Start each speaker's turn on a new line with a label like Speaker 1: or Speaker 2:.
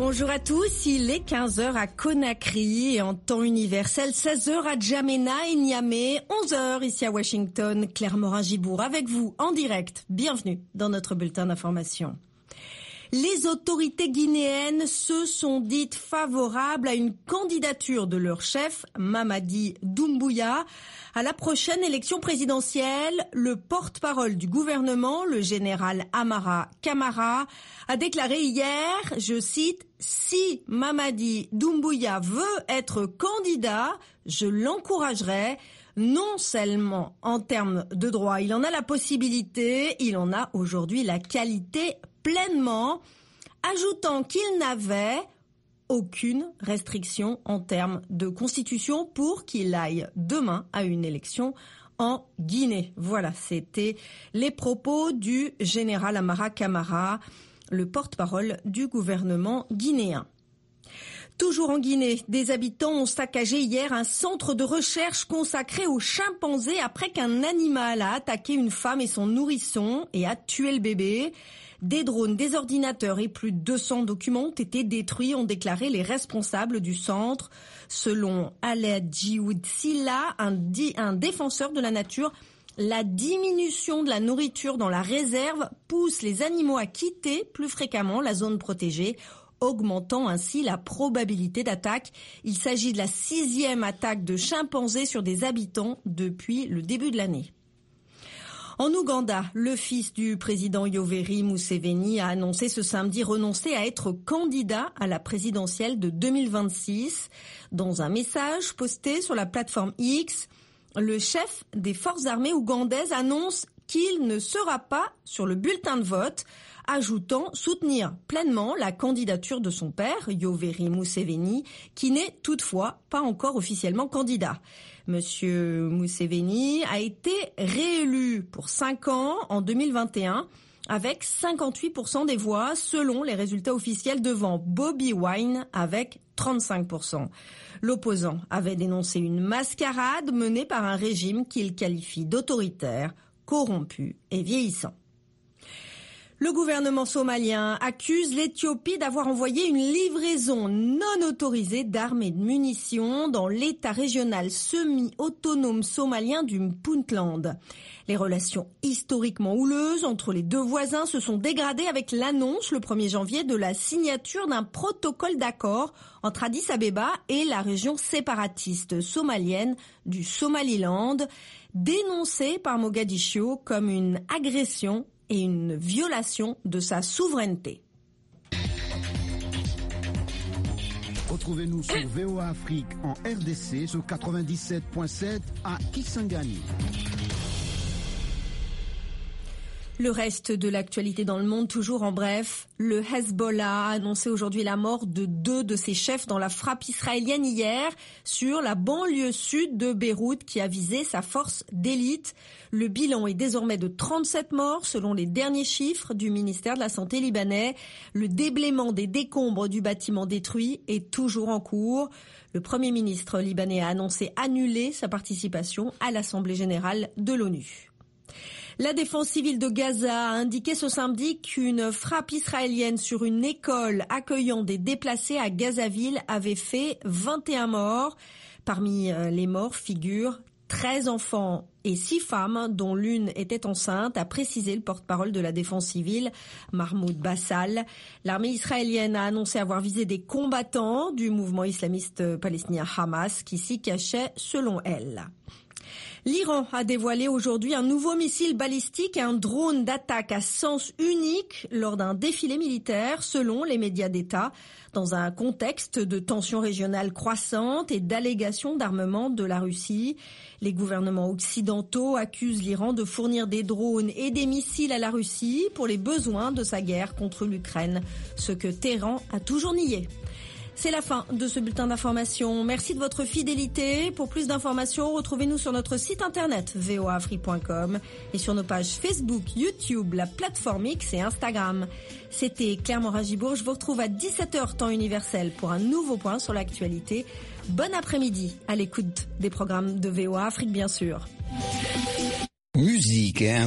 Speaker 1: Bonjour à tous, il est 15h à Conakry et en temps universel, 16h à Djamena et Niamey, 11h ici à Washington, Claire Morin-Gibourg avec vous en direct. Bienvenue dans notre bulletin d'information. Les autorités guinéennes se sont dites favorables à une candidature de leur chef, Mamadi Doumbouya, à la prochaine élection présidentielle. Le porte-parole du gouvernement, le général Amara Camara, a déclaré hier, je cite, « Si Mamadi Doumbouya veut être candidat, je l'encouragerai. Non seulement en termes de droit, il en a la possibilité, il en a aujourd'hui la qualité pleinement, ajoutant qu'il n'avait aucune restriction en termes de constitution pour qu'il aille demain à une élection en Guinée. Voilà, c'était les propos du général Amara Camara, le porte-parole du gouvernement guinéen. Toujours en Guinée, des habitants ont saccagé hier un centre de recherche consacré aux chimpanzés après qu'un animal a attaqué une femme et son nourrisson et a tué le bébé. Des drones, des ordinateurs et plus de 200 documents ont été détruits, ont déclaré les responsables du centre. Selon Aled Djioud Silla, un défenseur de la nature, la diminution de la nourriture dans la réserve pousse les animaux à quitter plus fréquemment la zone protégée, augmentant ainsi la probabilité d'attaque. Il s'agit de la 6e attaque de chimpanzés sur des habitants depuis le début de l'année. En Ouganda, le fils du président Yoweri Museveni a annoncé ce samedi renoncer à être candidat à la présidentielle de 2026. Dans un message posté sur la plateforme X, le chef des forces armées ougandaises annonce qu'il ne sera pas sur le bulletin de vote, ajoutant soutenir pleinement la candidature de son père, Yoweri Museveni, qui n'est toutefois pas encore officiellement candidat. Monsieur Museveni a été réélu pour 5 ans en 2021 avec 58% des voix selon les résultats officiels devant Bobi Wine avec 35%. L'opposant avait dénoncé une mascarade menée par un régime qu'il qualifie d'autoritaire, corrompu et vieillissant. Le gouvernement somalien accuse l'Éthiopie d'avoir envoyé une livraison non autorisée d'armes et de munitions dans l'État régional semi-autonome somalien du Puntland. Les relations historiquement houleuses entre les deux voisins se sont dégradées avec l'annonce le 1er janvier de la signature d'un protocole d'accord entre Addis Abeba et la région séparatiste somalienne du Somaliland, dénoncée par Mogadiscio comme une agression et une violation de sa souveraineté.
Speaker 2: Retrouvez-nous sur VOA Afrique en RDC sur 97.7 à Kisangani.
Speaker 1: Le reste de l'actualité dans le monde, toujours en bref, le Hezbollah a annoncé aujourd'hui la mort de 2 de ses chefs dans la frappe israélienne hier sur la banlieue sud de Beyrouth qui a visé sa force d'élite. Le bilan est désormais de 37 morts selon les derniers chiffres du ministère de la Santé libanais. Le déblaiement des décombres du bâtiment détruit est toujours en cours. Le Premier ministre libanais a annoncé annuler sa participation à l'Assemblée générale de l'ONU. La défense civile de Gaza a indiqué ce samedi qu'une frappe israélienne sur une école accueillant des déplacés à Gazaville avait fait 21 morts. Parmi les morts figurent 13 enfants et 6 femmes, dont l'une était enceinte, a précisé le porte-parole de la défense civile, Mahmoud Bassal. L'armée israélienne a annoncé avoir visé des combattants du mouvement islamiste palestinien Hamas qui s'y cachaient selon elle. L'Iran a dévoilé aujourd'hui un nouveau missile balistique et un drone d'attaque à sens unique lors d'un défilé militaire, selon les médias d'État, dans un contexte de tensions régionales croissantes et d'allégations d'armement de la Russie. Les gouvernements occidentaux accusent l'Iran de fournir des drones et des missiles à la Russie pour les besoins de sa guerre contre l'Ukraine, ce que Téhéran a toujours nié. C'est la fin de ce bulletin d'information. Merci de votre fidélité. Pour plus d'informations, retrouvez-nous sur notre site internet voafrique.com et sur nos pages Facebook, YouTube, la plateforme X et Instagram. C'était Claire Morin-Gibourg. Je vous retrouve à 17h temps universel pour un nouveau point sur l'actualité. Bon après-midi à l'écoute des programmes de VOA Afrique, bien sûr.
Speaker 3: Musique et